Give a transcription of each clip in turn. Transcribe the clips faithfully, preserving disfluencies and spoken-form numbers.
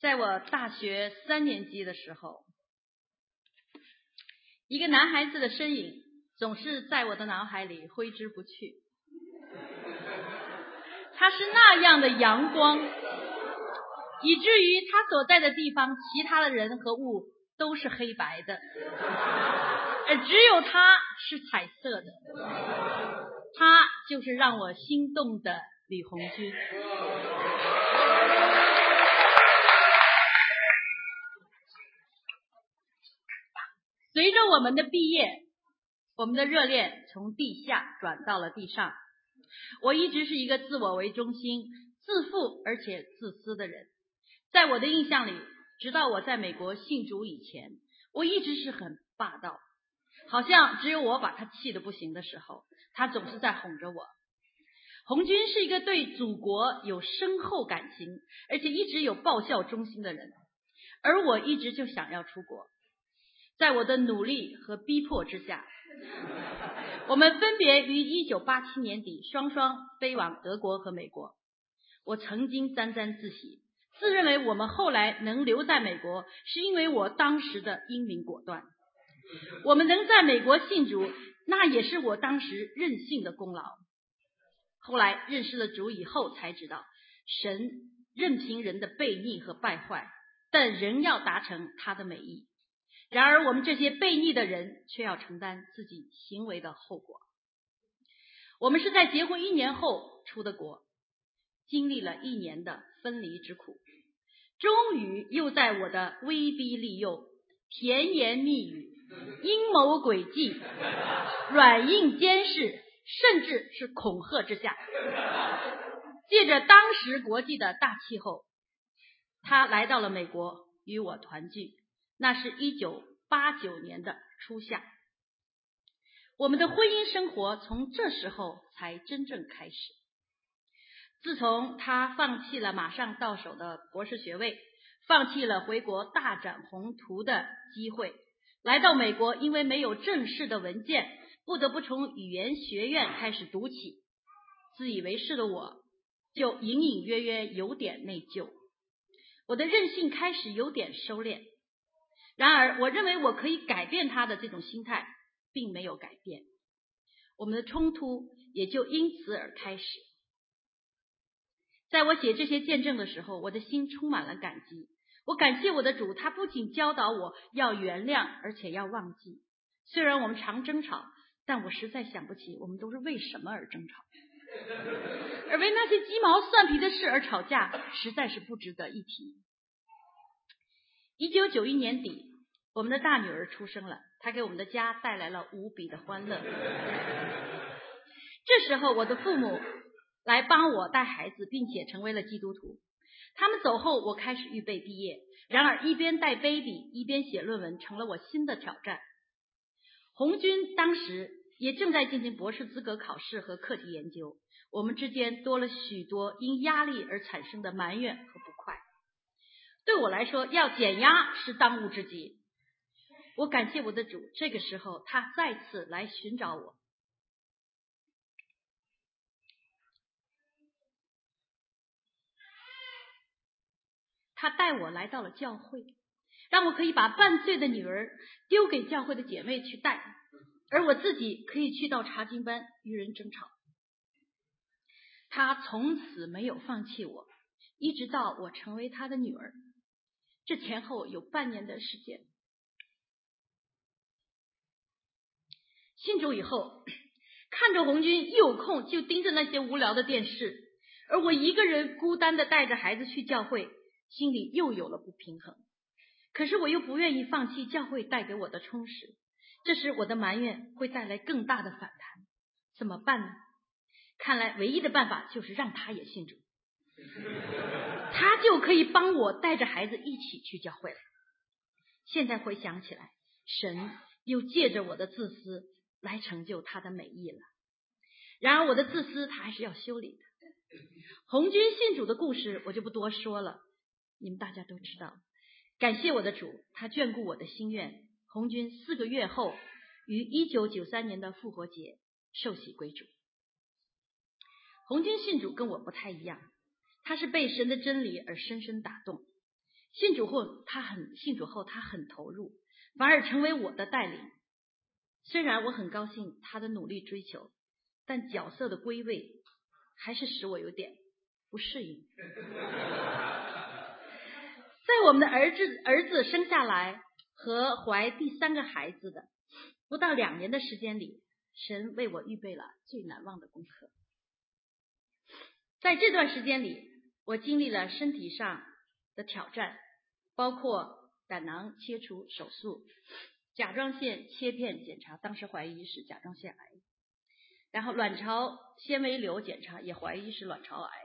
在我大学三年级的时候，一个男孩子的身影总是在我的脑海里挥之不去。他是那样的阳光，以至于他所在的地方，其他的人和物都是黑白的，而只有他是彩色的。他就是让我心动的李红军。随着我们的毕业，我们的热恋从地下转到了地上。我一直是一个自我为中心、自负而且自私的人。在我的印象里，直到我在美国信主以前，我一直是很霸道，好像只有我把他气得不行的时候，他总是在哄着我。红军是一个对祖国有深厚感情，而且一直有报效忠心的人，而我一直就想要出国。在我的努力和逼迫之下，我们分别于一九八七年底双双飞往德国和美国。我曾经沾沾自喜，自认为我们后来能留在美国，是因为我当时的英明果断。我们能在美国信主，那也是我当时任性的功劳。后来认识了主以后才知道，神任凭人的悖逆和败坏，但仍要达成他的美意。然而我们这些悖逆的人却要承担自己行为的后果。我们是在结婚一年后出的国，经历了一年的分离之苦，终于又在我的威逼利诱、甜言蜜语、阴谋诡计、软硬兼施，甚至是恐吓之下，借着当时国际的大气候，他来到了美国与我团聚。那是一九八九年的初夏，我们的婚姻生活从这时候才真正开始。自从他放弃了马上到手的博士学位，放弃了回国大展宏图的机会，来到美国，因为没有正式的文件，不得不从语言学院开始读起。自以为是的我就隐隐约约有点内疚，我的任性开始有点收敛。然而我认为我可以改变他的这种心态并没有改变，我们的冲突也就因此而开始。在我写这些见证的时候，我的心充满了感激。我感谢我的主，他不仅教导我要原谅，而且要忘记。虽然我们常争吵，但我实在想不起我们都是为什么而争吵，而为那些鸡毛蒜皮的事而吵架，实在是不值得一提。一九九一年底，我们的大女儿出生了，她给我们的家带来了无比的欢乐。这时候我的父母来帮我带孩子，并且成为了基督徒。他们走后，我开始预备毕业，然而一边带 baby 一边写论文成了我新的挑战。红军当时也正在进行博士资格考试和课题研究，我们之间多了许多因压力而产生的埋怨和不快。对我来说，要减压是当务之急。我感谢我的主，这个时候他再次来寻找我。他带我来到了教会，让我可以把半岁的女儿丢给教会的姐妹去带，而我自己可以去到查经班与人争吵。他从此没有放弃我，一直到我成为他的女儿。这前后有半年的时间。信主以后，看着红军一有空就盯着那些无聊的电视，而我一个人孤单的带着孩子去教会，心里又有了不平衡。可是我又不愿意放弃教会带给我的充实，这时我的埋怨会带来更大的反弹，怎么办呢？看来唯一的办法就是让他也信主，他就可以帮我带着孩子一起去教会了。现在回想起来，神又借着我的自私来成就他的美意了。然而我的自私他还是要修理的。红军信主的故事我就不多说了，你们大家都知道。感谢我的主，他眷顾我的心愿。红军四个月后于一九九三年的复活节受洗归主。红军信主跟我不太一样，他是被神的真理而深深打动。 信主后他很信主后他很投入，反而成为我的带领。虽然我很高兴他的努力追求，但角色的归位还是使我有点不适应。在我们的儿子儿子生下来和怀第三个孩子的不到两年的时间里，神为我预备了最难忘的功课。在这段时间里，我经历了身体上的挑战，包括胆囊切除手术、甲状腺切片检查，当时怀疑是甲状腺癌，然后卵巢纤维瘤检查也怀疑是卵巢癌。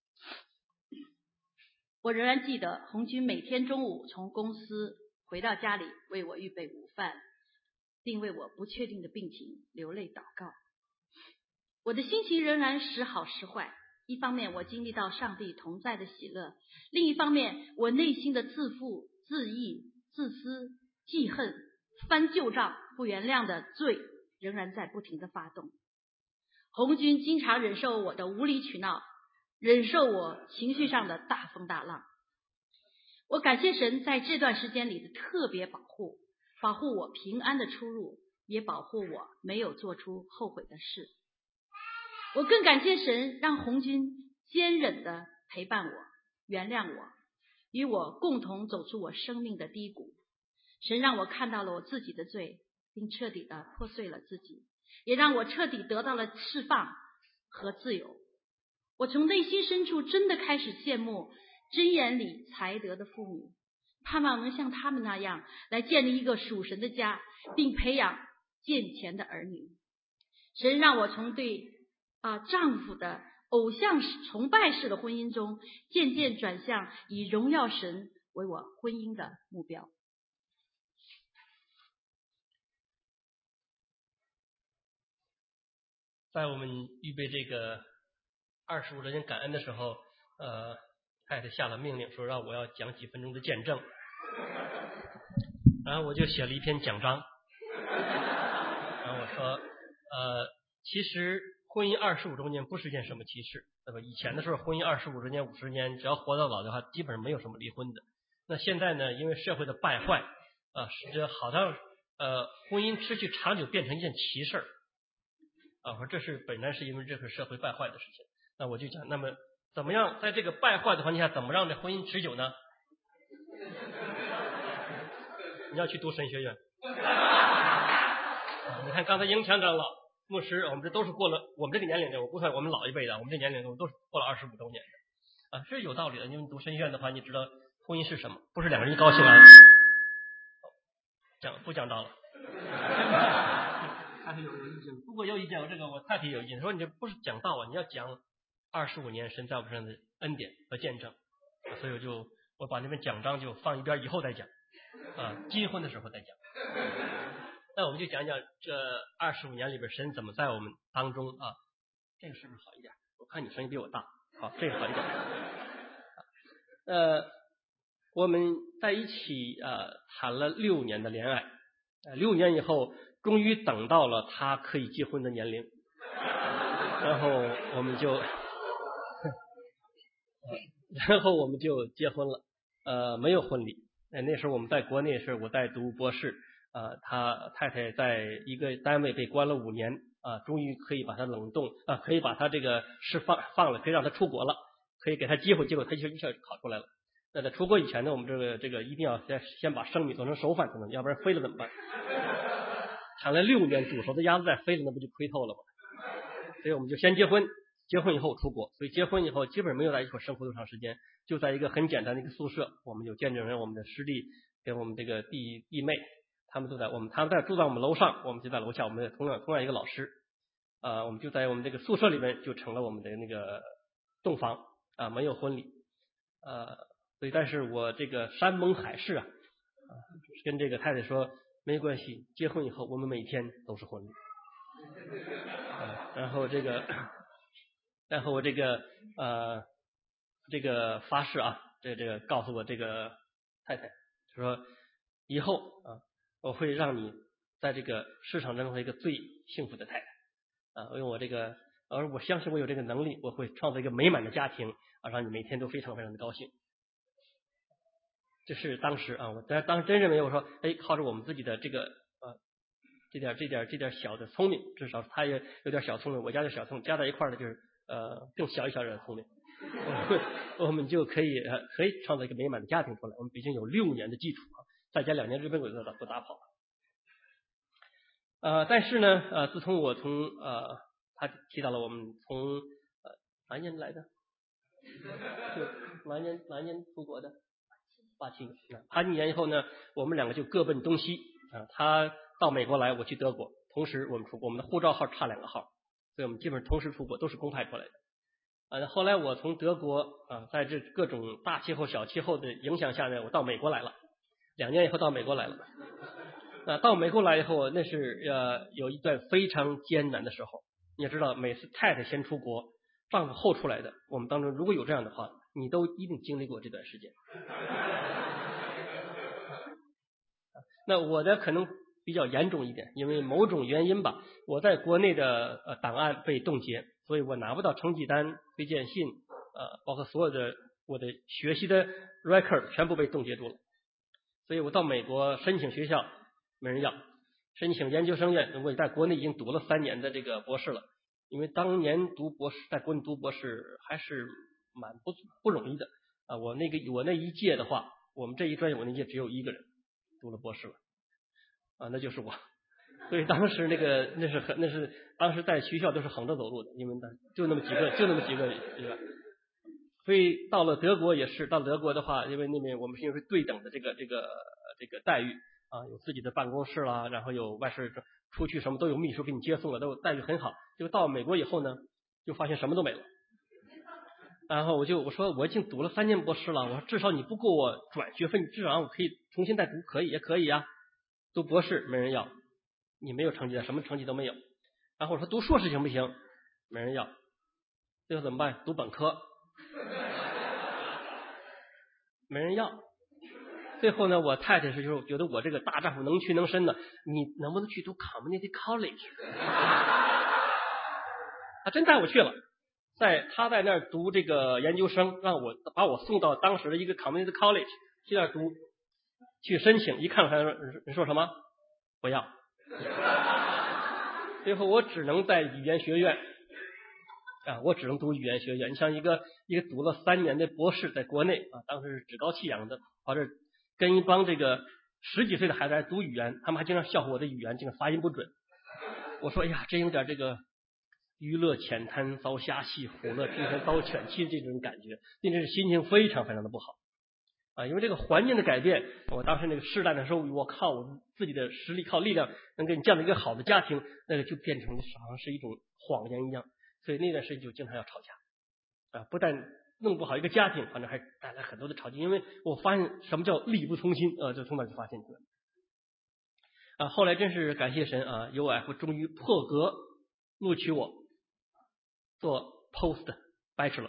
我仍然记得红军每天中午从公司回到家里为我预备午饭，并为我不确定的病情流泪祷告。我的心情仍然时好时坏，一方面我经历到上帝同在的喜乐，另一方面我内心的自负、自义、自私、记恨、翻旧账、不原谅的罪仍然在不停地发动。红军经常忍受我的无理取闹，忍受我情绪上的大风大浪。我感谢神在这段时间里的特别保护，保护我平安的出入，也保护我没有做出后悔的事。我更感谢神让红军坚忍的陪伴我，原谅我，与我共同走出我生命的低谷。神让我看到了我自己的罪，并彻底的破碎了自己，也让我彻底得到了释放和自由。我从内心深处真的开始羡慕箴言里才德的妇女，盼望能像他们那样来建立一个属神的家，并培养健全的儿女。神让我从对啊丈夫的偶像崇拜式的婚姻中，渐渐转向以荣耀神为我婚姻的目标。 在我们预备这个二十五周年感恩的时候，呃，太太下了命令说让我要讲几分钟的见证，然后我就写了一篇讲章，然后我说，呃，其实婚姻二十五周年不是件什么奇事，对吧？以前的时候，婚姻二十五周年、五十年，只要活到老的话，基本上没有什么离婚的。那现在呢，因为社会的败坏啊，使得好像呃婚姻失去长久变成一件奇事儿。啊，说这是本来是因为这个社会败坏的事情，那我就讲，那么怎么样在这个败坏的环境下，怎么让这婚姻持久呢？你要去读神学院。你看刚才英强长老、牧师，我们这都是过了我们这个年龄的，我不算我们老一辈的，我们这年龄的我们都是过了二十五周年的啊，是有道理的。因为你读神学院的话，你知道婚姻是什么，不是两个人一高兴啊，讲不讲道了。太太有有意见，不过有意见，我这个我太太有意见，说你这不是讲道啊，你要讲二十五年神在我们身上的恩典和见证，所以我就我把那篇讲章就放一边，以后再讲啊，结婚的时候再讲。那我们就讲讲这二十五年里边神怎么在我们当中啊，这个是不是好一点？我看你声音比我大，好，这个好一点。呃，我们在一起呃谈了六年的恋爱，呃，六年以后。终于等到了他可以结婚的年龄，然后我们就，然后我们就结婚了。呃，没有婚礼。那时候我们在国内是我在读博士，呃，他太太在一个单位被关了五年，啊、呃，终于可以把他冷冻，啊、呃，可以把他这个释放放了，可以让他出国了，可以给他机会，结果他就一下就考出来了。那在出国以前呢，我们这个这个一定要先先把生米做成熟饭才能，要不然飞了怎么办？产了六年煮熟的鸭子再飞了，那不就亏透了吗？所以我们就先结婚，结婚以后出国。所以结婚以后基本没有在一块生活多长时间，就在一个很简单的一个宿舍，我们有见证人，我们的师弟跟我们这个弟弟妹，他们都在我们他们在住在我们楼上，我们就在楼下，我们同样同样一个老师，啊、呃，我们就在我们这个宿舍里面就成了我们的那个洞房啊、呃，没有婚礼，呃，所以但是我这个山盟海誓啊，啊，跟这个太太说。没关系，结婚以后我们每天都是婚礼。啊、然后这个，然后我这个呃这个发誓啊，这这个告诉我这个太太说，以后啊我会让你在这个市场中做一个最幸福的太太啊，因为我这个，而我相信我有这个能力，我会创造一个美满的家庭啊，让你每天都非常非常的高兴。 这是当时啊，我当当时真认为我说，哎，靠着我们自己的这个呃这点这点这点小的聪明，至少他也有点小聪明，我家的小聪明加在一块儿的就是呃更小一小点的聪明，我们就可以呃可以创造一个美满的家庭出来。我们毕竟有六年的基础啊，再加两年日本鬼子都不打跑。呃，但是呢，呃，自从我从呃他提到了我们从呃哪年来的，就哪年哪年出国的。八七年，八七年以后呢，我们两个就各奔东西啊。他到美国来，我去德国，同时我们出国，我们的护照号差两个号，所以我们基本上同时出国，都是公派出来的。呃，后来我从德国啊，在这各种大气候、小气候的影响下呢，我到美国来了。两年以后到美国来了。啊，到美国来以后，那是呃有一段非常艰难的时候。你也知道，每次太太先出国，丈夫后出来的，我们当中如果有这样的话，你都一定经历过这段时间。那我的可能比较严重一点，因为某种原因吧，我在国内的呃档案被冻结，所以我拿不到成绩单、推荐信，呃，包括所有的我的学习的 record 全部被冻结住了。所以我到美国申请学校没人要，申请研究生院，我在国内已经读了三年的这个博士了。因为当年读博士，在国内读博士还是蛮不不容易的啊。我那个我那一届的话，我们这一专业我那届只有一个人读了博士了啊，那就是我。所以当时那个那是很那是当时在学校都是横着走路的，因为就那么几个就那么几个人。所以到了德国也是，到德国的话，因为那边我们是因为对等的这个这个这个待遇啊，有自己的办公室啦，然后有外事出去什么都有秘书给你接送了，都待遇很好。就到美国以后呢，就发现什么都没了。然后我就我说我已经读了三年博士了，我说至少你不给我转学费，你至少让我可以重新再读，可以也可以啊。读博士没人要，你没有成绩的，什么成绩都没有。然后我说读硕士行不行？没人要。最后怎么办？读本科。没人要。最后呢，我太太是就是觉得我这个大丈夫能屈能伸的，你能不能去读 community college？ 他真带我去了，在他在那儿读这个研究生，让我把我送到当时的一个 community college 去那儿读，去申请，一看他说你说什么？不要。最后我只能在语言学院啊，我只能读语言学院。你像一个一个读了三年的博士，在国内啊，当时是趾高气扬的，跑这跟一帮这个十几岁的孩子来读语言，他们还经常笑话我的语言这个发音不准。我说哎呀，真有点这个娱乐浅滩遭虾戏，虎乐平川遭犬欺这种感觉，并且是心情非常非常的不好啊，因为这个环境的改变。我当时那个试探的时候，我靠我自己的实力靠力量能给你建立一个好的家庭，那个就变成好像是一种谎言一样。所以那段时间就经常要吵架啊，不但弄不好一个家庭，反正还带来很多的吵架。因为我发现什么叫力不从心啊，就从那就发现出来啊。后来真是感谢神啊 ，U F 终于破格录取我做 post bachelor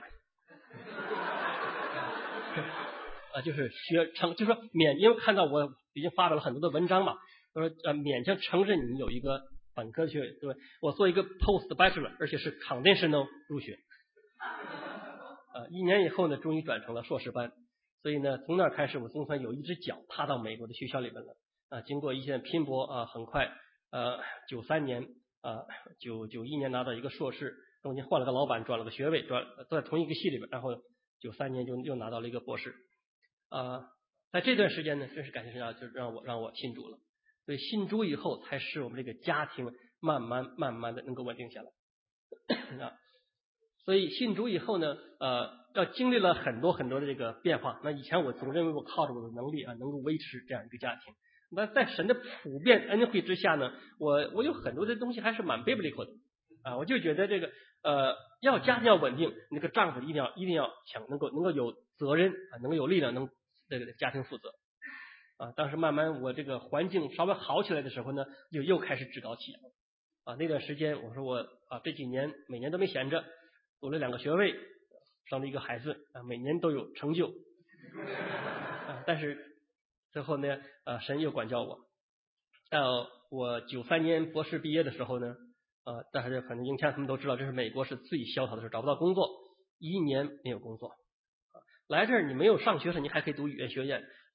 啊，就是学成，就是说免，因为看到我已经发表了很多的文章嘛，他说呃勉强承认你有一个本科学位，对吧？我做一个 post bachelor， 而且是 conditional 入学。呃，一年以后呢，终于转成了硕士班。所以呢，从那开始，我总算有一只脚踏到美国的学校里面了。啊，经过一些拼搏啊，很快呃，九三年啊，九九一年拿到一个硕士，中间换了个老板，转了个学位，转都在同一个系里面，然后九三年就又拿到了一个博士。啊，在这段时间呢，真是感谢神啊，就让我让我信主了。所以信主以后，才使我们这个家庭慢慢慢慢的能够稳定下来啊。所以信主以后呢，呃，要经历了很多很多的这个变化。那以前我总认为我靠着我的能力啊，能够维持这样一个家庭。那在神的普遍恩惠之下呢，我我有很多的东西还是蛮 biblical 的啊。我就觉得这个呃，要家庭要稳定，那个丈夫一定要一定要强，能够能够有责任啊，能够有力量，能这个家庭负责啊。当时慢慢我这个环境稍微好起来的时候呢，就又开始趾高气扬啊。那段时间我说我啊这几年每年都没闲着。读了两个学位，生了一个孩子啊，每年都有成就啊。但是最后呢，呃，神又管教我。到我九三年博士毕业的时候呢，呃，大家可能英强他们都知道，这是美国是最萧条的时候，找不到工作，一年没有工作。来这儿你没有上学时，你还可以读语言学院，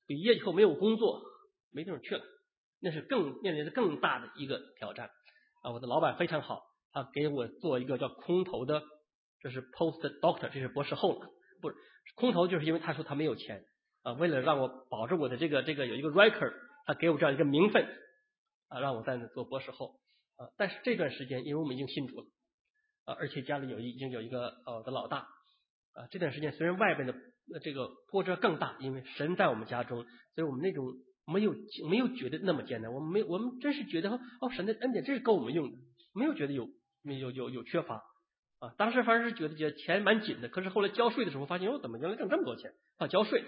毕业以后没有工作，没地方去了，那是更面临着更大的一个挑战啊！我的老板非常好，他给我做一个叫空头的，这是 post doctor， 这是博士后了，不是空头，就是因为他说他没有钱啊，为了让我保着我的这个这个有一个 record， 他给我这样一个名分啊，让我在那做博士后啊。但是这段时间，因为我们已经信主了啊，而且家里有已经有一个呃我的老大啊，这段时间虽然外边的这个波折更大，因为神在我们家中，所以我们那种没有没有觉得那么艰难，我们没我们真是觉得哦，神的恩典真是够我们用的，没有觉得有有有有缺乏啊。当时反正是觉得觉得钱蛮紧的，可是后来交税的时候发现，哦，怎么原来挣这么多钱啊？交税，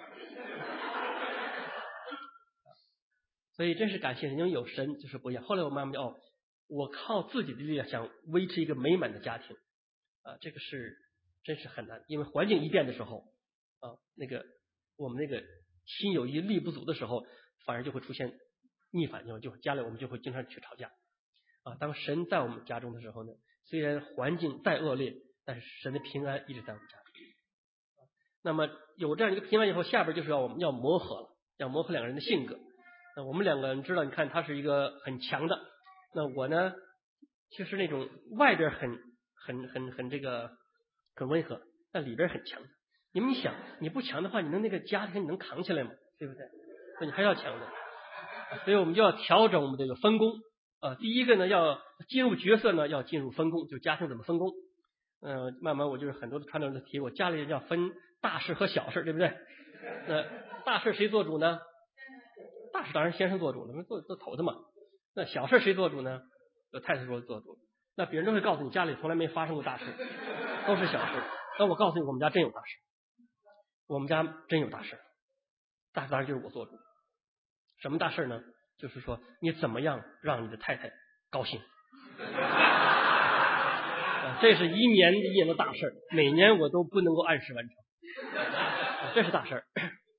所以真是感谢神，因为有神就是不一样。后来我慢慢就哦，我靠自己的力量想维持一个美满的家庭啊，这个是真是很难，因为环境一变的时候。啊，那个我们那个心有余力不足的时候，反而就会出现逆反，就就家里我们就会经常去吵架啊。当神在我们家中的时候呢，虽然环境再恶劣，但是神的平安一直在我们家中。那么有这样一个平安以后，下边就是要我们要磨合了，要磨合两个人的性格。那我们两个人知道，你看他是一个很强的，那我呢，其实那种外边很很很很这个很温和，但里边很强的。你们想，你不强的话，你能那个家庭你能扛起来吗？对不对？所以你还要强的，所以我们就要调整我们这个分工啊。第一个呢，要进入角色呢，要进入分工，就家庭怎么分工。嗯、呃，慢慢我就是很多的传道人都提，我家里要分大事和小事，对不对？那大事谁做主呢？大事当然先生做主了，做做头的嘛。那小事谁做主呢？有太太说做主。那别人都会告诉你，家里从来没发生过大事，都是小事。那我告诉你，我们家真有大事。我们家真有大事，大事当然就是我做主。什么大事呢？就是说你怎么样让你的太太高兴。这是一年一年的大事，每年我都不能够按时完成，这是大事。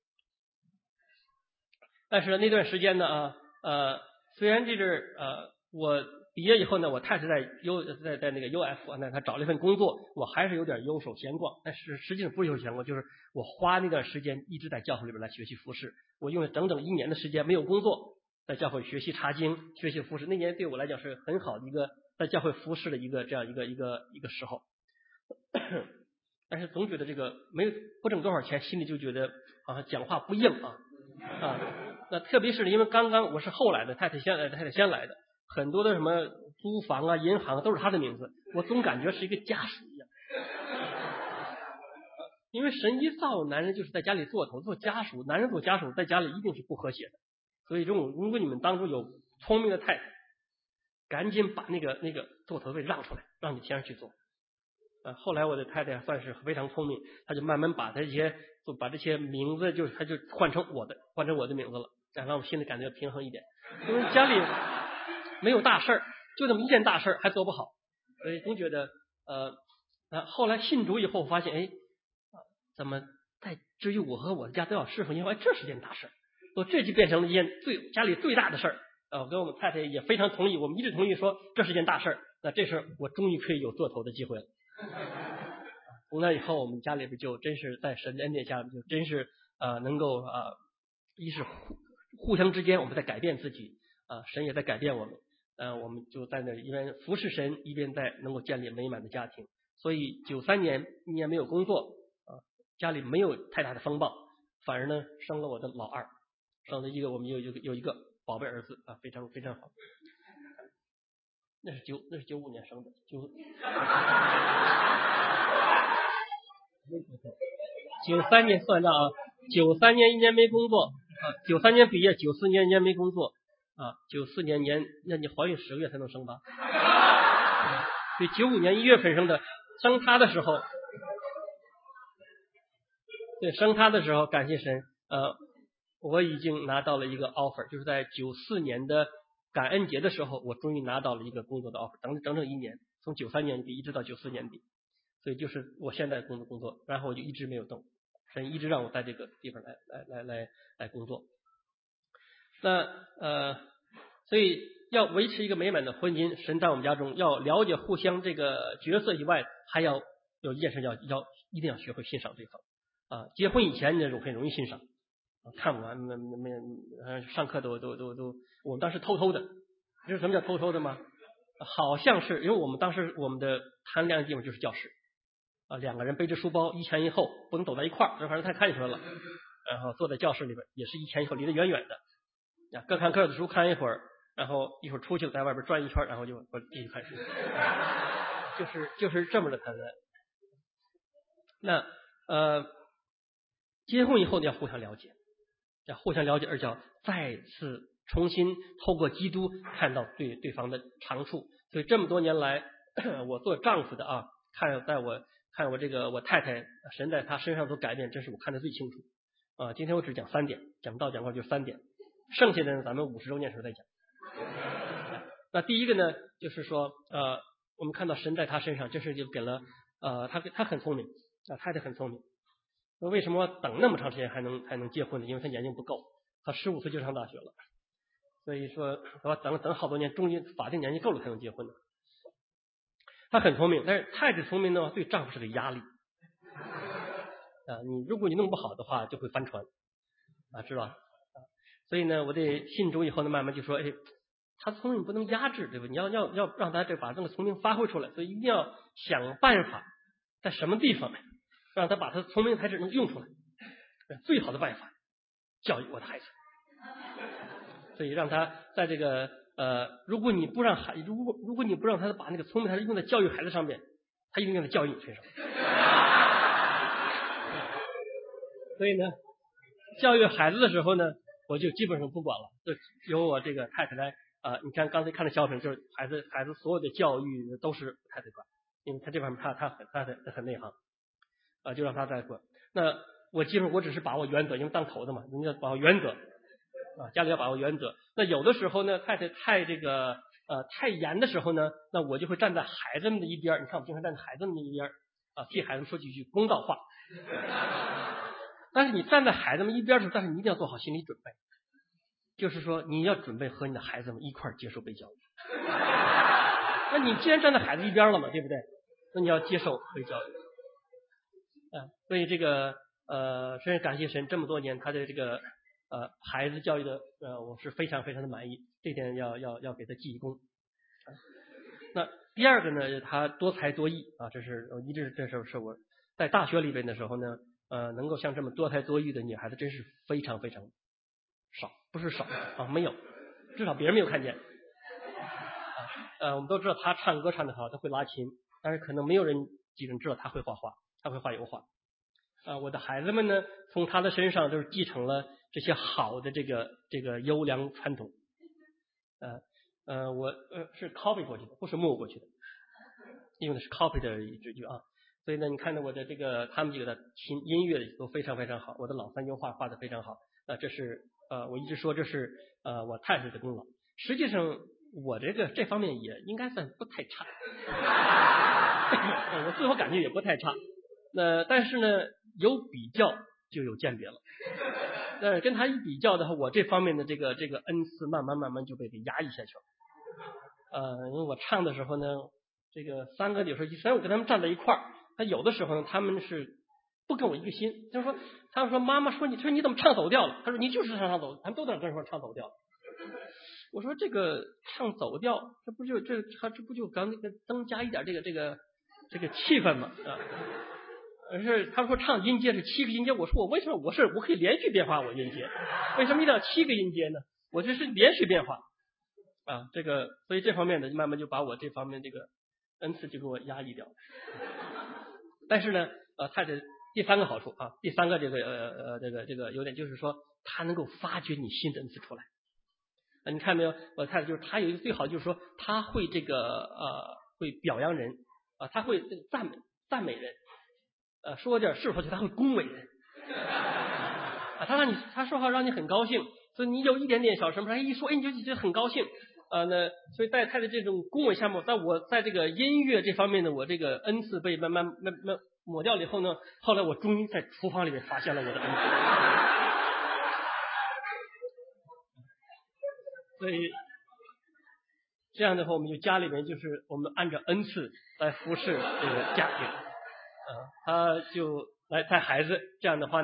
但是那段时间呢啊呃，虽然这阵呃我毕业以后呢，我太太在 U 在在那个 U F 那她找了一份工作，我还是有点游手闲逛，但是实际上不是游手闲逛，就是我花那段时间一直在教会里边来学习服事，我用了整整一年的时间没有工作，在教会学习查经，学习服事，那年对我来讲是很好的一个在教会服事的一个这样一个一个一个时候。但是总觉得这个没有不挣多少钱，心里就觉得好像讲话不硬啊啊。那特别是因为刚刚我是后来的，太太先来的，太太先来的。很多的什么租房啊、银行都是他的名字，我总感觉是一个家属一样。因为神一造男人就是在家里做头做家属，男人做家属在家里一定是不和谐的。所以这种如果你们当中有聪明的太太，赶紧把那个那个做头位让出来，让你先生去做。呃，后来我的太太算是非常聪明，她就慢慢把这些就把这些名字就她就换成我的换成我的名字了，这样让我心里感觉平衡一点。因为家里没有大事儿，就这么一件大事儿还做不好，所以总觉得呃啊，后来信主以后发现，哎，怎么在至于我和我的家都要侍奉耶和华，这是件大事，说这就变成了一件最家里最大的事儿。呃，我跟我们太太也非常同意，我们一致同意说这是件大事。那这事我终于可以有做头的机会了。从那以后，我们家里边就真是在神的恩典下，就真是呃能够呃，一是互互相之间我们在改变自己啊、呃，神也在改变我们。呃，我们就在那一边服侍神，一边在能够建立美满的家庭。所以九三年一年没有工作啊、呃，家里没有太大的风暴，反而呢生了我的老二，生了一个我们有有有一个宝贝儿子啊，非常非常好。那是九那是九五年生的，九九三年算账啊，九三年一年没工作啊，九三年毕业，九四年一年没工作啊，九四年年那你怀孕十个月才能生吧？对，九五年一月份生的，生他的时候，对，生他的时候，感谢神，呃，我已经拿到了一个 offer， 就是在九四年的感恩节的时候，我终于拿到了一个工作的 offer， 整整整一年，从九三年底一直到九四年底，所以就是我现在工作工作，然后我就一直没有动，神一直让我在这个地方来来来来来工作。那呃，所以要维持一个美满的婚姻，神在我们家中要了解互相这个角色以外，还要有一件事要要一定要学会欣赏对方啊。结婚以前那种很容易欣赏看不完，没没没，上课都都都都，我们当时偷偷的，知道什么叫偷偷的吗？好像是因为我们当时我们的谈量的地方就是教室啊，两个人背着书包一前一后，不能走在一块儿，这反正太看出来了。然后坐在教室里边也是一前一后，离得远远的，各看各的书，看一会儿，然后一会儿出去了，在外边转一圈，然后就继续看书，就是就是这么的谈论。那呃，结婚以后要互相了解，要互相了解，而且要再次重新透过基督看到对对方的长处。所以这么多年来，我做丈夫的啊，看在我看我这个我太太神在她身上所改变，真是我看得最清楚啊。今天我只讲三点，讲道讲过就三点，剩下的呢咱们五十周年时候再讲。那第一个呢，就是说呃，我们看到神在她身上，真是就给了呃，她她很聪明啊，太太很聪明。那为什么等那么长时间还能还能结婚呢？因为她年龄不够，她十五岁就上大学了。所以说我等等好多年，终于法定年纪够了才能结婚的。她很聪明，但是太太聪明呢，对丈夫是个压力啊。你如果你弄不好的话，就会翻船啊，知道吧？所以呢，我得信主以后呢，慢慢就说，哎，她聪明不能压制，对吧？你要要要让她这把这个聪明发挥出来，所以一定要想办法，在什么地方让她把她的聪明才智能用出来。最好的办法，教育我的孩子。所以让他在这个呃，如果你不让孩，如果如果你不让他把那个聪明才用在教育孩子上面，他一定用在教育你身上。所以呢，教育孩子的时候呢，我就基本上不管了，就由我这个太太来啊、呃。你看刚才看的小品，就是孩子孩子所有的教育都是太太管，因为他这方面他他很他很很内行啊、呃，就让他在管。那我基本我只是把握原则，因为当头的嘛，你要把握原则。啊，家里要把握原则。那有的时候呢，太太太这个呃太严的时候呢，那我就会站在孩子们的一边。你看，我经常站在孩子们的一边啊，替孩子们说几句公道话。但是你站在孩子们一边的时候，但是你一定要做好心理准备，就是说你要准备和你的孩子们一块儿接受被教育。那你既然站在孩子一边了嘛，对不对？那你要接受被教育。啊，所以这个呃，真是感谢神，这么多年他的这个。呃，孩子教育的呃，我是非常非常的满意，这点要要要给他记一功。那第二个呢，他多才多艺啊，这是我一直这时候是我在大学里边的时候呢，呃，能够像这么多才多艺的女孩子真是非常非常少，不是少啊，没有，至少别人没有看见。啊，呃，我们都知道他唱歌唱得好，他会拉琴，但是可能没有人几人知道他会画画，他会画油画。啊，我的孩子们呢，从他的身上都是继承了这些好的这个这个优良传统。呃呃，我呃是 copy 过去的，不是默过去的，因为是 copy 的一句啊。所以呢，你看到我的这个他们几个的琴音乐都非常非常好，我的老三优画画的非常好。呃，这是呃我一直说这是呃我太太的功劳。实际上我这个这方面也应该算不太差，我自我感觉也不太差。那但是呢，有比较就有鉴别了。那跟他一比较的话，我这方面的这个这个恩赐慢慢慢慢就被给压抑下去了。呃，因为我唱的时候呢，这个三个有时候虽然我跟他们站在一块儿，他有的时候呢他们是不跟我一个心，就是说他们说妈妈说你说你怎么唱走调了？他说你就是唱走，他们都在跟说唱走调。我说这个唱走调，这不就这他这不就刚那个增加一点这个这个这个气氛嘛啊？是他们说唱音阶是七个音阶，我说我为什么我是我可以连续变化我音阶，为什么一定要七个音阶呢？我这是连续变化啊，这个所以这方面呢，慢慢就把我这方面这个恩赐就给我压抑掉。但是呢，呃，太太第三个好处啊，第三个这个呃呃这个这个优点就是说，他能够发掘你新的恩赐出来。啊，你看没有？我太太就是他有一个最好就是说，他会这个呃会表扬人啊，他会这个赞美赞美人。呃，说点是说去，他会恭维人啊，他让你他说话让你很高兴，所以你有一点点小什么，他一说，哎，你就觉得很高兴啊。那所以在他的这种恭维项目，在我在这个音乐这方面呢，我这个恩赐被慢慢慢慢抹掉了以后呢，后来我终于在厨房里面发现了我的恩赐。所以这样的话，我们就家里面就是我们按照恩赐来服侍这个家庭。啊，他就来带孩子，这样的话呢，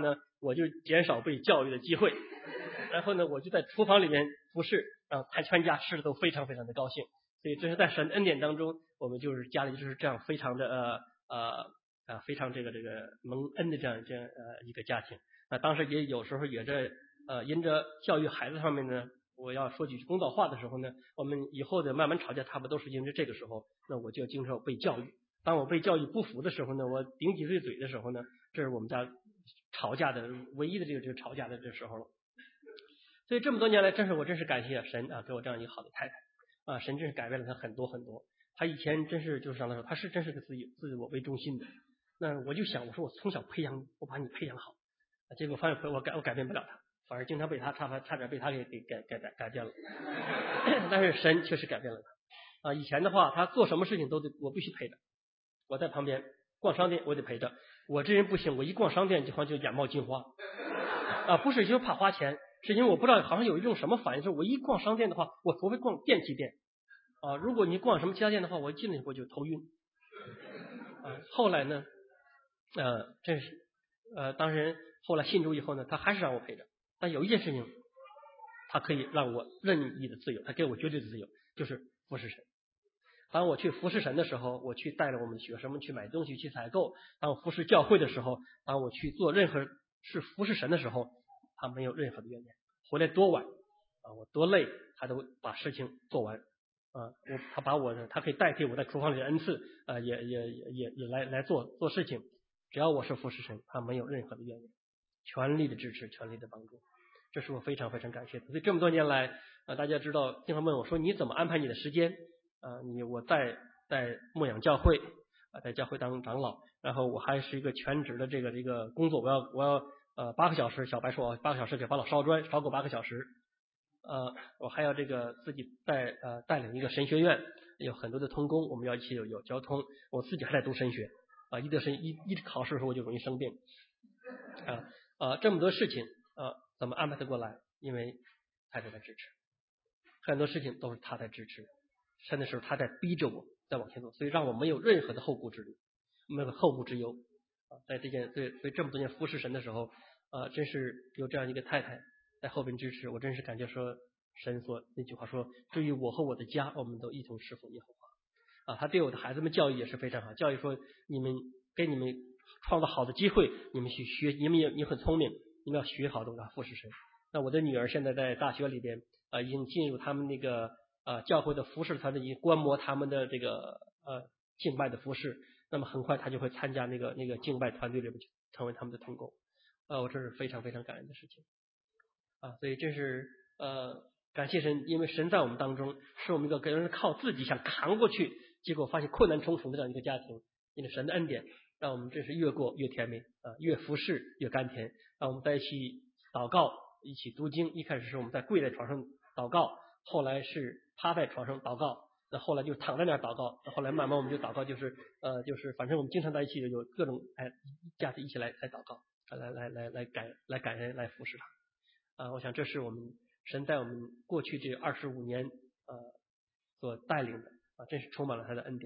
我就减少被教育的机会。然后呢，我就在厨房里面服侍，让他全家吃的都非常非常的高兴。所以这是在神恩典当中，我们就是家里就是这样非常的呃呃呃非常这个这个蒙恩的这样这样呃一个家庭。那当时也有时候也在呃因着教育孩子上面呢，我要说几句公道话的时候呢，我们以后的慢慢吵架，差不多都是因为这个时候，那我就经常被教育。当我被教育不服的时候呢，我顶几岁嘴的时候呢，这是我们家吵架的唯一的这个这个吵架的这时候了。所以这么多年来，真是我真是感谢神啊，给我这样一个好的太太啊，神真是改变了他很多很多。他以前真是就是像他说，他是真是个自以自我为中心的。那我就想，我说我从小培养你，我把你培养好，结果发现我改我改变不了他，反而经常被他差差点被他给给改改改改变了。但是神确实改变了他啊，以前的话他做什么事情都得我必须陪着，我在旁边逛商店我得陪着。我这人不行，我一逛商店就好像就眼冒金花啊，不是因为怕花钱，是因为我不知道好像有一种什么反应，就是我一逛商店的话，我除非逛电器店啊，如果你逛什么其他店的话，我进来以后就头晕啊。后来呢，呃，真是呃，当然后来信主以后呢，他还是让我陪着，但有一件事情，他可以让我任意的自由，他给我绝对的自由，就是服侍神。当我去服侍神的时候，我去带着我们学生们去买东西去采购，当我服侍教会的时候，当我去做任何是服侍神的时候，他没有任何的怨言，回来多晚啊，我多累，他都把事情做完啊。我他把我他可以代替我在厨房里的恩赐啊，也也也也来来做做事情。只要我是服侍神，他没有任何的怨言，全力的支持，全力的帮助，这是我非常非常感谢的。所以这么多年来啊，大家知道经常问我说你怎么安排你的时间啊？你我在在牧养教会啊，在教会当长老，然后我还是一个全职的这个这个工作，我要我要呃八个小时，小白说八个小时给巴老烧砖，烧够八个小时。呃，我还要这个自己带呃带领一个神学院，有很多的同工，我们要一起有有交通。我自己还在读神学啊，一得神一一考试的时候我就容易生病啊啊，这么多事情啊，怎么安排得过来？因为太太在支持，很多事情都是他在支持，甚至是他在逼着我再往前走，所以让我没有任何的后顾之虑，没有后顾之忧啊。在这件对对这么多年服侍神的时候啊，真是有这样一个太太在后边支持，我真是感觉说神所那句话说，至于我和我的家，我们都一同侍奉耶和华啊。他对我的孩子们教育也是非常好，教育说你们给你们创造好的机会，你们去学，你们也你很聪明，你们要学好的来服侍神。那我的女儿现在在大学里边啊，已经进入他们那个啊教会的服侍团的，已经观摩他们的这个呃敬拜的服侍。那么很快她就会参加那个那个敬拜团队里面去成为他们的同工啊，我这是非常非常感恩的事情啊。所以这是呃感谢神，因为神在我们当中，是我们一个给人靠自己想扛过去，结果发现困难重重的这样一个家庭。因为神的恩典，让我们这是越过越甜美啊，越服侍越甘甜。让我们在一起祷告，一起读经。一开始是我们在跪在床上祷告，后来是趴在床上祷告，那后来就躺在那儿祷告，后来慢慢我们就祷告，就是呃就是反正我们经常在一起有各种哎家庭一起来来祷告，来来来来感来感恩来服侍他啊。我想这是我们神在我们过去这二十五年呃所带领的啊，真是充满了他的恩典。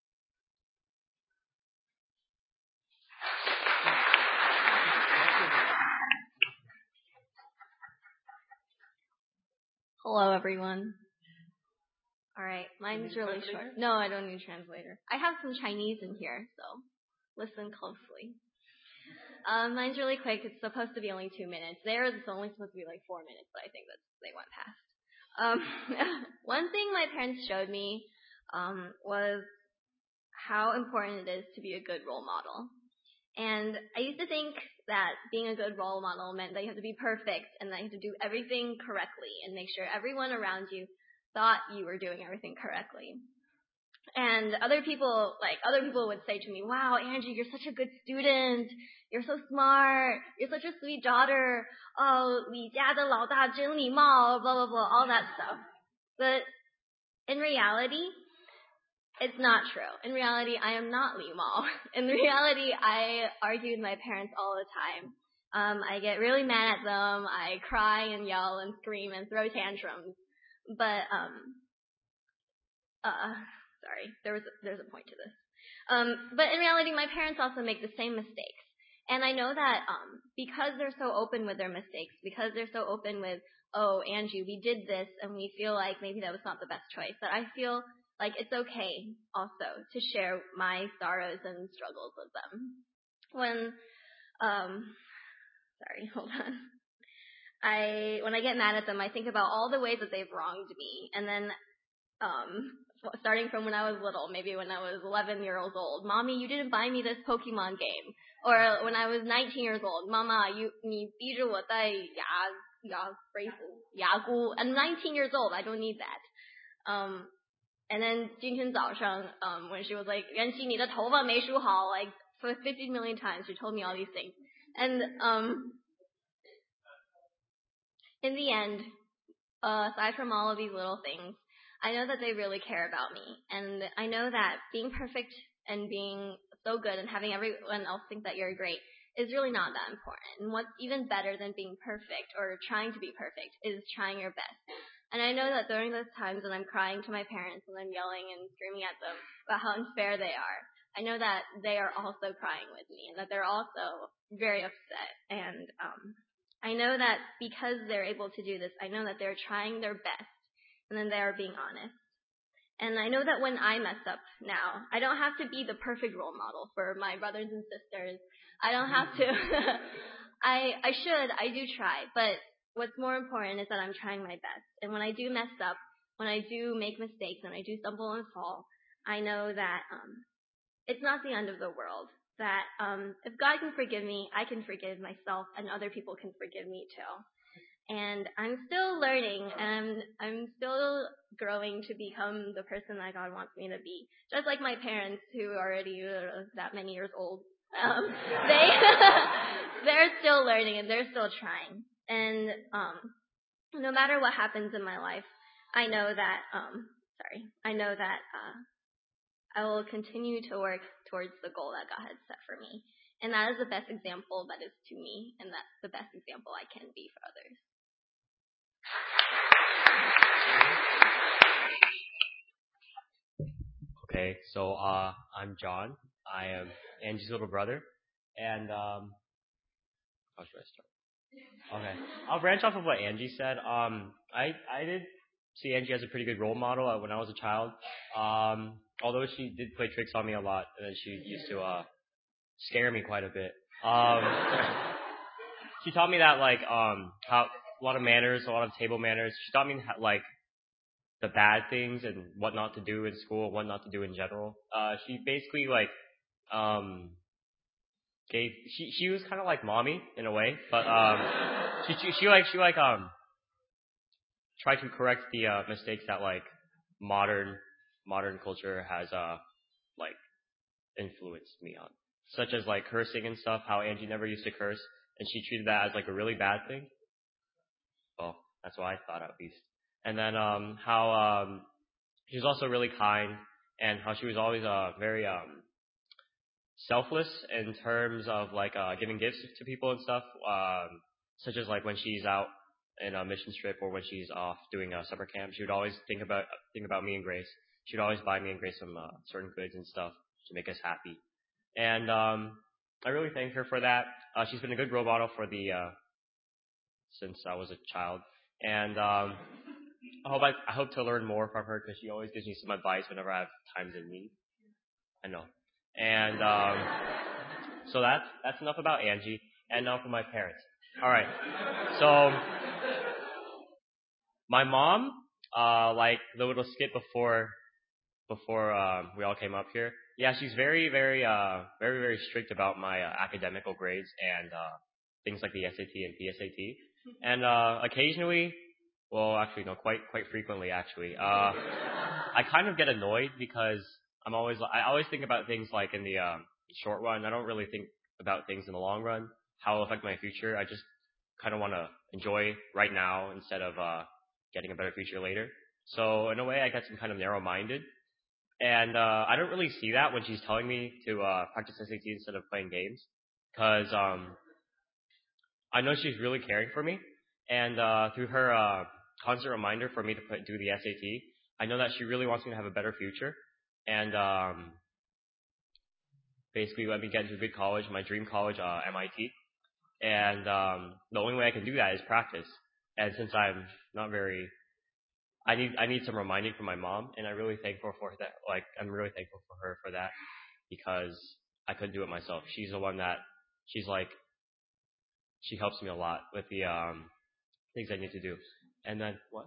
Hello, everyone. All right, mine's really short. No, I don't need a translator. I have some Chinese in here, so listen closely. Um, mine's really quick. It's supposed to be only two minutes. Theirs is only supposed to be like four minutes, but I think that they went past. Um, one thing my parents showed me um, was how important it is to be a good role model. And I used to think that being a good role model meant that you have to be perfect and that you have to do everything correctly and make sure everyone around you thought you were doing everything correctly. And other people, like, other people would say to me, wow, Angie, you're such a good student. You're so smart. You're such a sweet daughter. Oh, 李家的老大真礼貌, blah, blah, blah, all that stuff. But in reality, it's not true. In reality, I am not Li Mao. In reality, I argue with my parents all the time. Um, I get really mad at them. I cry and yell and scream and throw tantrums. But, um, uh, sorry, there was, a, there's a point to this. Um, but in reality, my parents also make the same mistakes. And I know that um, because they're so open with their mistakes, because they're so open with, oh, Angie, we did this, and we feel like maybe that was not the best choice, that I feel like it's okay also to share my sorrows and struggles with them. When, um, sorry, hold on. I, when I get mad at them, I think about all the ways that they've wronged me, and then, um, starting from when I was little, maybe when I was eleven years old, Mommy, you didn't buy me this Pokemon game. Or when I was nineteen years old, Mama, you, 你逼着我戴牙, 牙 braces, 牙箍. I'm nineteen years old, I don't need that. Um, and then 今天早上, um, when she was like, 元气, 你的头发没梳好, like, for fifty million times, she told me all these things. And, um, in the end, uh, aside from all of these little things, I know that they really care about me. And I know that being perfect and being so good and having everyone else think that you're great is really not that important. And what's even better than being perfect or trying to be perfect is trying your best. And I know that during those times when I'm crying to my parents and I'm yelling and screaming at them about how unfair they are, I know that they are also crying with me and that they're also very upset. And um, I know that because they're able to do this, I know that they're trying their best. And then they are being honest. And I know that when I mess up now, I don't have to be the perfect role model for my brothers and sisters. I don't have to. I I should. I do try. But what's more important is that I'm trying my best. And when I do mess up, when I do make mistakes, and I do stumble and fall, I know that um, it's not the end of the world. That um, if God can forgive me, I can forgive myself, and other people can forgive me too. And I'm still learning, and I'm, I'm still growing to become the person that God wants me to be. Just like my parents, who are already uh, that many years old, um, they they're still learning and they're still trying. And um, no matter what happens in my life, I know that um, sorry, I know that uh, I will continue to work towards the goal that God has set for me. And that is the best example that is to me, and that's the best example I can be for others. Okay, so uh, I'm John. I am Angie's little brother, and um, how should I start? Okay, I'll branch off of what Angie said. Um, I I did see Angie as a pretty good role model when I was a child. Um, although she did play tricks on me a lot, and she used to uh scare me quite a bit. Um, she taught me that like um how a lot of manners, a lot of table manners. She taught me how, like. the bad things and what not to do in school, what not to do in general. Uh, she basically like, um, gave, she, she was kind of like mommy in a way, but, um, she, she, she like, she like, um, tried to correct the, uh, mistakes that like modern, modern culture has, uh, like influenced me on. Such as like cursing and stuff, how Angie never used to curse, and she treated that as like a really bad thing. Well, that's what I thought at least. And then um, how um, she was also really kind, and how she was always uh, very um, selfless in terms of like uh, giving gifts to people and stuff, um, such as like when she's out in a mission trip or when she's off doing a summer camp. She would always think about think about me and Grace. She would always buy me and Grace some uh, certain goods and stuff to make us happy. And um, I really thank her for that. Uh, she's been a good role model for the uh, since I was a child, and um, I hope I, I hope to learn more from her because she always gives me some advice whenever I have times in need. I know. And um, so that's that's enough about Angie. And now for my parents. All right. So my mom, uh, like the little skit before before um, we all came up here. Yeah, she's very very uh very very strict about my uh, academical grades and uh, things like the S A T and P S A T. And uh, occasionally. Well, actually, no, quite quite frequently, actually. Uh, I kind of get annoyed because I'm always I always think about things like in the um, short run. I don't really think about things in the long run, how it will affect my future. I just kind of want to enjoy right now instead of uh, getting a better future later. So in a way, I get some kind of narrow-minded, and uh, I don't really see that when she's telling me to uh, practice S A T instead of playing games, because um, I know she's really caring for me, and uh, through her. Uh, constant reminder for me to put, do the S A T. I know that she really wants me to have a better future, and um, basically let me get into a good college, my dream college, uh, M I T. And um, the only way I can do that is practice. And since I'm not very, I need I need some reminding from my mom, and I'm really thankful for that. Like I'm really thankful for her for that because I couldn't do it myself. She's the one that she's like she helps me a lot with the um, things I need to do. And then what?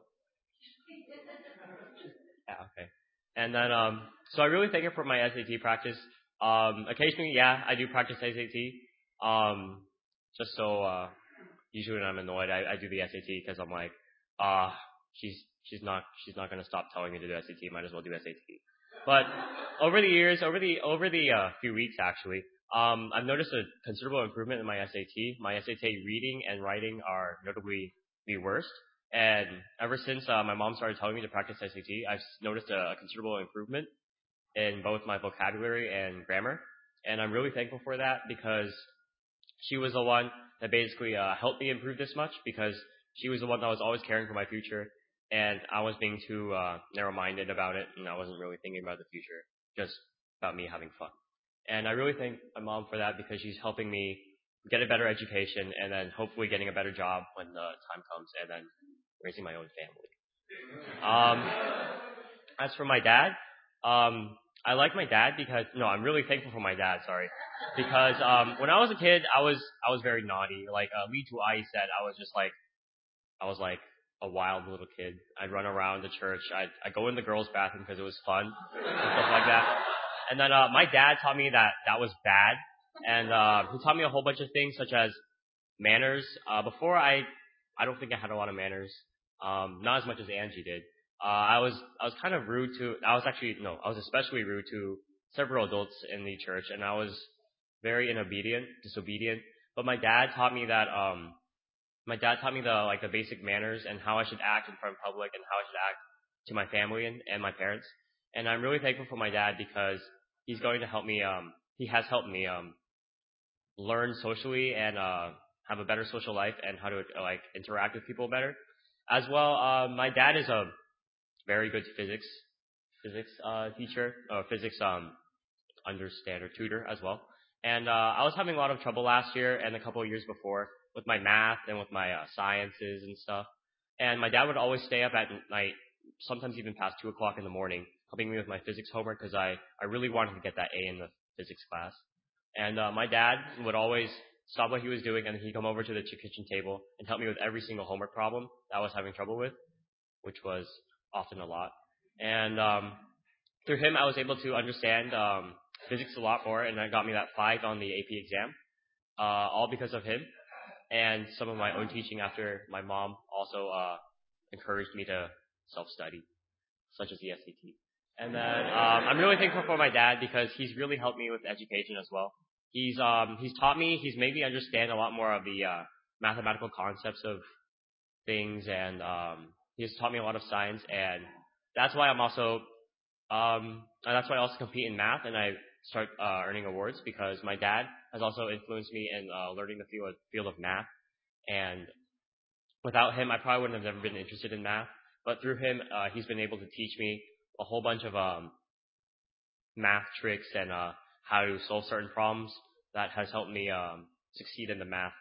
Yeah, okay. And then um, so I really thank her for my S A T practice. Um, occasionally, yeah, I do practice S A T. Um, just so uh, usually when I'm annoyed, I, I do the S A T because I'm like, ah, uh, she's she's not she's not gonna stop telling me to do S A T. Might as well do S A T. But over the years, over the over the uh, few weeks actually, um, I've noticed a considerable improvement in my S A T. My S A T reading and writing are notably the worst. And ever since uh, my mom started telling me to practice S A T, I've noticed a, a considerable improvement in both my vocabulary and grammar. And I'm really thankful for that because she was the one that basically uh, helped me improve this much because she was the one that was always caring for my future, and I was being too uh, narrow-minded about it, and I wasn't really thinking about the future, just about me having fun. And I really thank my mom for that because she's helping me get a better education and then hopefully getting a better job when the time comes and then raising my own family. Um, as for my dad, um, I like my dad because, no, I'm really thankful for my dad, sorry. Because um, when I was a kid, I was I was very naughty. Like uh, Lee Tu Ai said, I was just like, I was like a wild little kid. I'd run around the church. I'd, I'd go in the girls' bathroom because it was fun and stuff like that. And then uh, my dad taught me that that was bad. And uh, he taught me a whole bunch of things such as manners. Uh, before I, I don't think I had a lot of manners. Um, not as much as Angie did. Uh, I was I was kind of rude to. I was actually no. I was especially rude to several adults in the church, and I was very inobedient, disobedient. But my dad taught me that. Um, my dad taught me the like the basic manners and how I should act in front of public and how I should act to my family and, and my parents. And I'm really thankful for my dad because he's going to help me. Um, he has helped me um, learn socially and uh, have a better social life and how to uh, like interact with people better. As well, uh, my dad is a very good physics physics uh, teacher, or physics um, understander tutor as well. And uh, I was having a lot of trouble last year and a couple of years before with my math and with my uh, sciences and stuff. And my dad would always stay up at night, sometimes even past two o'clock in the morning, helping me with my physics homework because I, I really wanted to get that A in the physics class. And uh, my dad would always stop what he was doing and he'd come over to the kitchen table and help me with every single homework problem that I was having trouble with, which was often a lot. And um, through him, I was able to understand um, physics a lot more, and that got me that five on the A P exam, uh, all because of him and some of my own teaching after my mom also uh, encouraged me to self-study, such as the S A T. And then um, I'm really thankful for my dad because he's really helped me with education as well. He's um, he's taught me, he's made me understand a lot more of the uh, mathematical concepts of things, and um, he's taught me a lot of science, and that's why I'm also um, that's why I also compete in math, and I start uh, earning awards because my dad has also influenced me in uh, learning the field field of math, and without him, I probably wouldn't have never been interested in math. But through him, uh, he's been able to teach me a whole bunch of um, math tricks and uh, how to solve certain problems that has helped me um, succeed in the math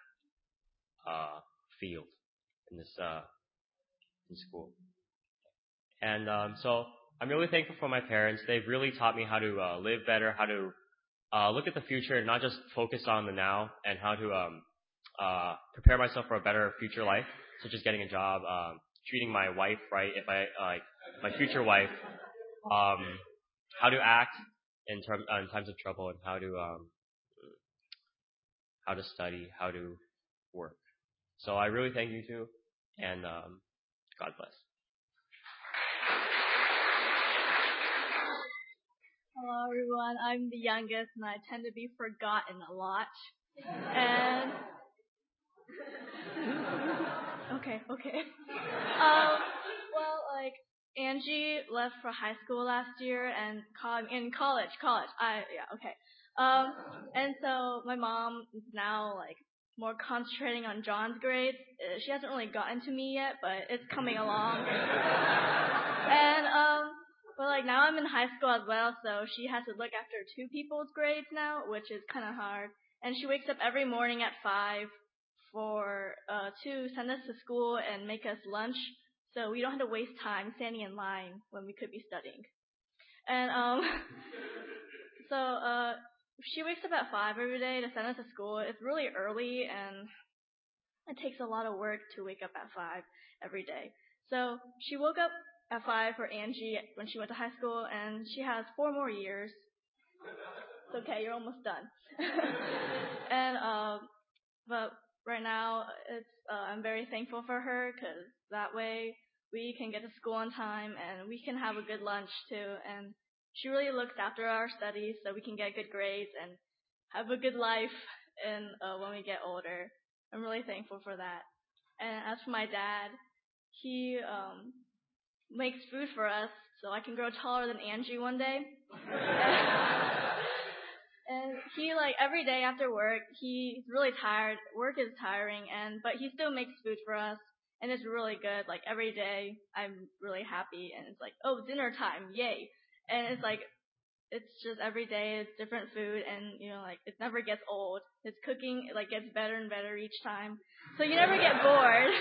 uh, field in this uh, in school. And um, so I'm really thankful for my parents. They've really taught me how to uh, live better, how to uh, look at the future and not just focus on the now, and how to um, uh, prepare myself for a better future life, such as getting a job, um, treating my wife right, if I like uh, my future wife, um, how to act in, term, uh, in times of trouble, and how to um, how to study, how to work. So I really thank you too, and um, God bless. Hello everyone, I'm the youngest and I tend to be forgotten a lot. And okay, okay. Um, well, like Angie left for high school last year and co- in college, college. I yeah, okay. Um, and so my mom is now like more concentrating on John's grades. Uh, she hasn't really gotten to me yet, but it's coming along. And um. But like now I'm in high school as well, so she has to look after two people's grades now, which is kind of hard. And she wakes up every morning at five for uh to send us to school and make us lunch, so we don't have to waste time standing in line when we could be studying. And um, so uh, she wakes up at five every day to send us to school. It's really early, and it takes a lot of work to wake up at five every day. So she woke up at five for Angie when she went to high school, and she has four more years. It's okay, you're almost done. and um, but right now, it's uh, I'm very thankful for her, because that way we can get to school on time and we can have a good lunch too. And she really looks after our studies so we can get good grades and have a good life and uh, when we get older. I'm really thankful for that. And as for my dad, he um, makes food for us so I can grow taller than Angie one day. And he, like, every day after work, he's really tired. Work is tiring, and but he still makes food for us, and it's really good. Like, every day, I'm really happy, and it's like, oh, dinner time, yay. And it's like, it's just every day, it's different food, and, you know, like, it never gets old. His cooking, it, like, gets better and better each time, so you never get bored.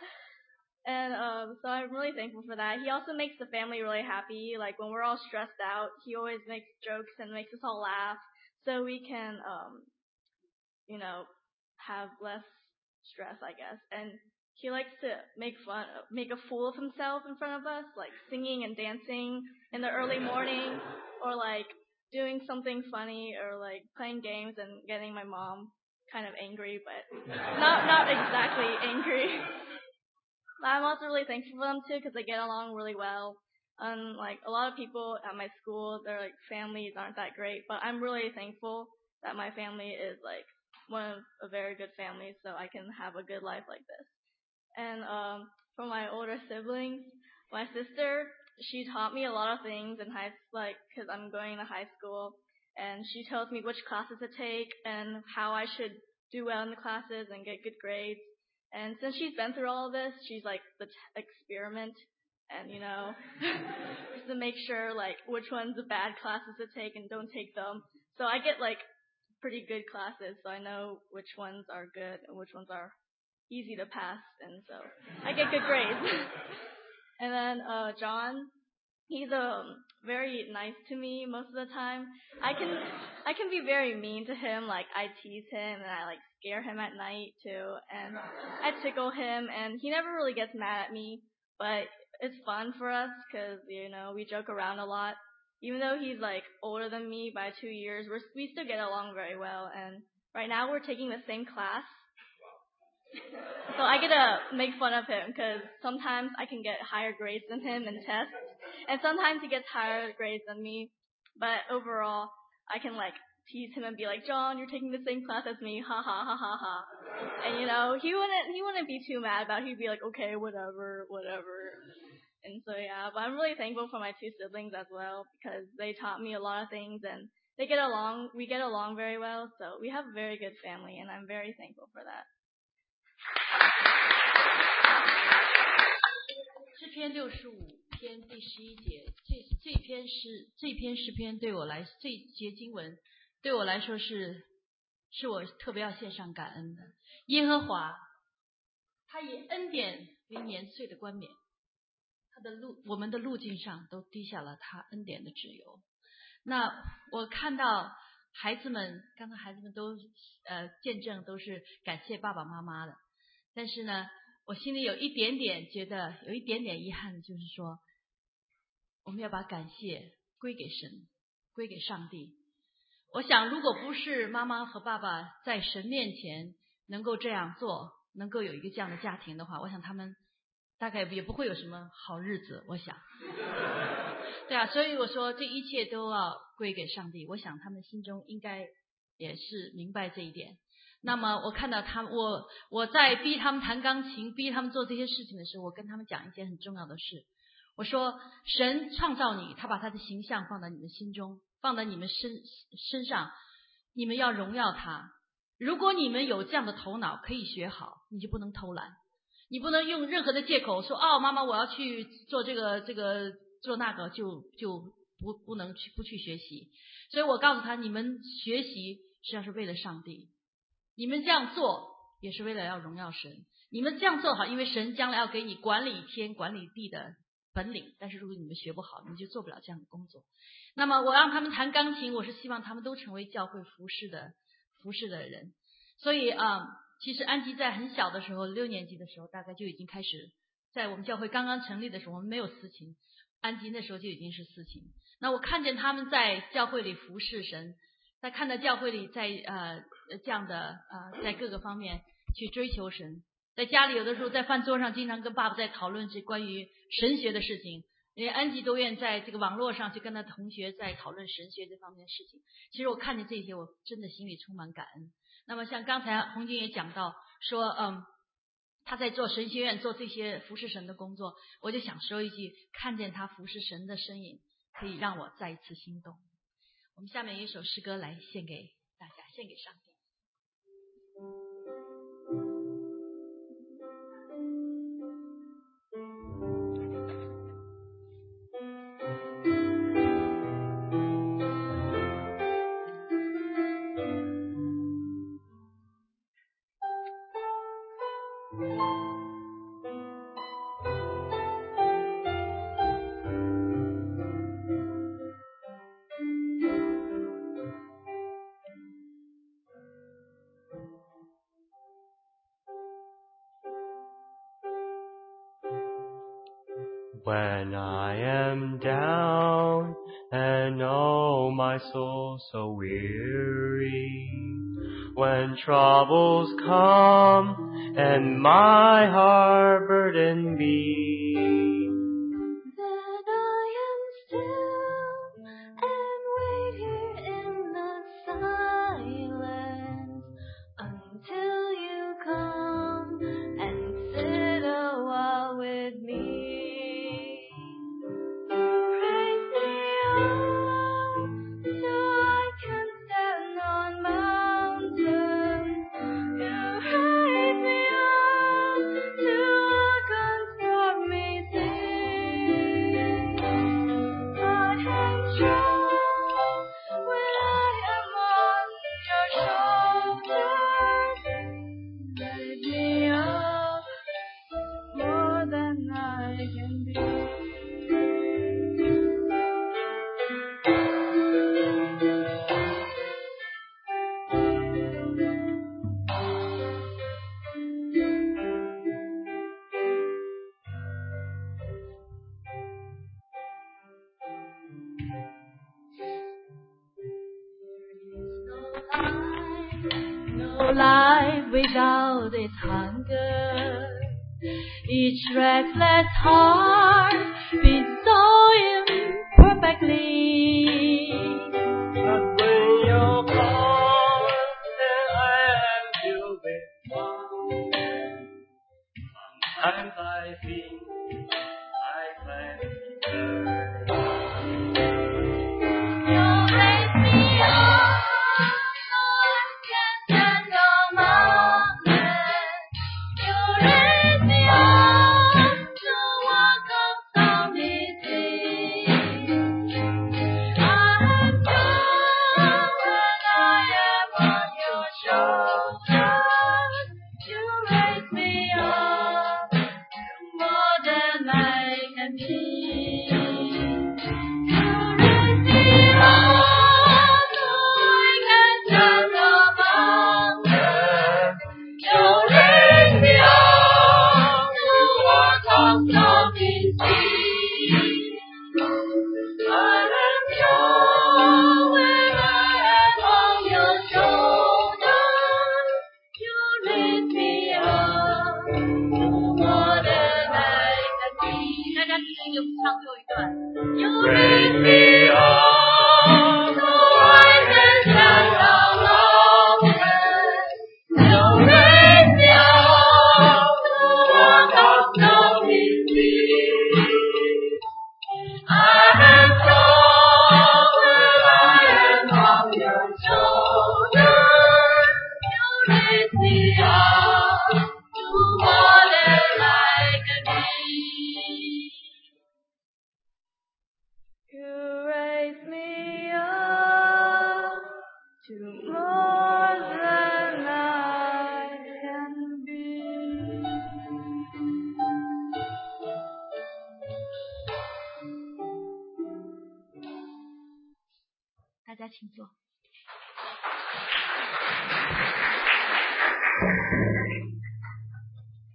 And um, so I'm really thankful for that. He also makes the family really happy. Like, when we're all stressed out, he always makes jokes and makes us all laugh, so we can, um, you know, have less stress, I guess. And he likes to make fun, make a fool of himself in front of us, like singing and dancing in the early morning, or like doing something funny, or like playing games and getting my mom kind of angry, but not not exactly angry. I'm also really thankful for them too, because they get along really well. Um, like a lot of people at my school, their like families aren't that great, but I'm really thankful that my family is like one of a very good family, so I can have a good life like this. And um, for my older siblings, my sister, she taught me a lot of things in high, like, because I'm going to high school, and she tells me which classes to take and how I should do well in the classes and get good grades. And since she's been through all of this, she's like the t- experiment, and you know, just to make sure like which ones are bad classes to take and don't take them. So I get like pretty good classes, so I know which ones are good and which ones are easy to pass, and so I get good grades. And then uh John, he's um very nice to me most of the time. I can I can be very mean to him, like I tease him and I like scare him at night too, and I tickle him, and he never really gets mad at me, but it's fun for us because, you know, we joke around a lot. Even though he's like older than me by two years, we're, we still get along very well, and right now we're taking the same class. So I get to make fun of him because sometimes I can get higher grades than him in tests, and sometimes he gets higher grades than me. But overall, I can like tease him and be like, John, you're taking the same class as me, ha ha ha ha ha. And you know, he wouldn't he wouldn't be too mad about it. He'd be like, okay, whatever, whatever. And so yeah, but I'm really thankful for my two siblings as well, because they taught me a lot of things, and they get along. We get along very well, so we have a very good family, and I'm very thankful for that. 诗篇六十五篇第十一节，这这篇诗这篇诗篇对我来，这节经文对我来说是是我特别要献上感恩的。耶和华，他以恩典为年岁的冠冕，他的路我们的路径上都滴下了他恩典的脂油。那我看到孩子们，刚才孩子们都呃见证都是感谢爸爸妈妈的，但是呢，我心里有一点点觉得有一点点遗憾，就是说我们要把感谢归给神，归给上帝。我想如果不是妈妈和爸爸在神面前能够这样做，能够有一个这样的家庭的话，我想他们大概也不会有什么好日子，我想。对啊，所以我说这一切都要归给上帝，我想他们心中应该也是明白这一点。那么我看到他们，我我在逼他们弹钢琴，逼他们做这些事情的时候，我跟他们讲一件很重要的事。我说神创造你，他把他的形象放在你们心中，放在你们身身上，你们要荣耀他。如果你们有这样的头脑可以学好，你就不能偷懒，你不能用任何的借口说哦妈妈我要去做这个这个做那个就就不不能去不去学习。所以我告诉他，你们学习实际上是为了上帝，你们这样做也是为了要荣耀神。你们这样做好，因为神将来要给你管理天管理地的本领，但是如果你们学不好，你们就做不了这样的工作。那么我让他们弹钢琴，我是希望他们都成为教会服侍的服侍的人。所以啊、呃，其实安吉在很小的时候，六年级的时候，大概就已经开始，在我们教会刚刚成立的时候，我们没有司琴，安吉那时候就已经是司琴。那我看见他们在教会里服侍神，在看到教会里在呃这样的呃在各个方面去追求神。在家里有的时候在饭桌上经常跟爸爸在讨论这关于神学的事情，连安吉都愿在这个网络上去跟他同学在讨论神学这方面的事情。其实我看见这些，我真的心里充满感恩。那么像刚才洪军也讲到说，嗯，他在做神学院做这些服侍神的工作，我就想说一句，看见他服侍神的身影，可以让我再一次心动。我们下面有一首诗歌来献给大家，献给上帝。 When I am down and oh my soul so weary, when troubles come and my heart burden be, then I am still and wait here in the silence until you come and sit a while with me. Life without its hunger, each restless heart beats so imperfectly. But when you're gone, then I am filled with wonder. Sometimes I think I can turn. You raise me up, so I can stand on mountains. You raise me up to walk on stormy seas. I am strong when I am on your shoulders. You raise me up more than I can be. You raise me up so I can stand on mountains. You raise me up to walk on stormy seas. I am strong when I am on your shoulders. You raise me up more than I can be. 大家听就唱最后一段。 You raise me up so I can stand on mountains. You raise me up to walk on stormy seas. I am strong when I am on your shoulders. You raise me up to more than I can be. You raise me up to more than I can be. 大家请坐。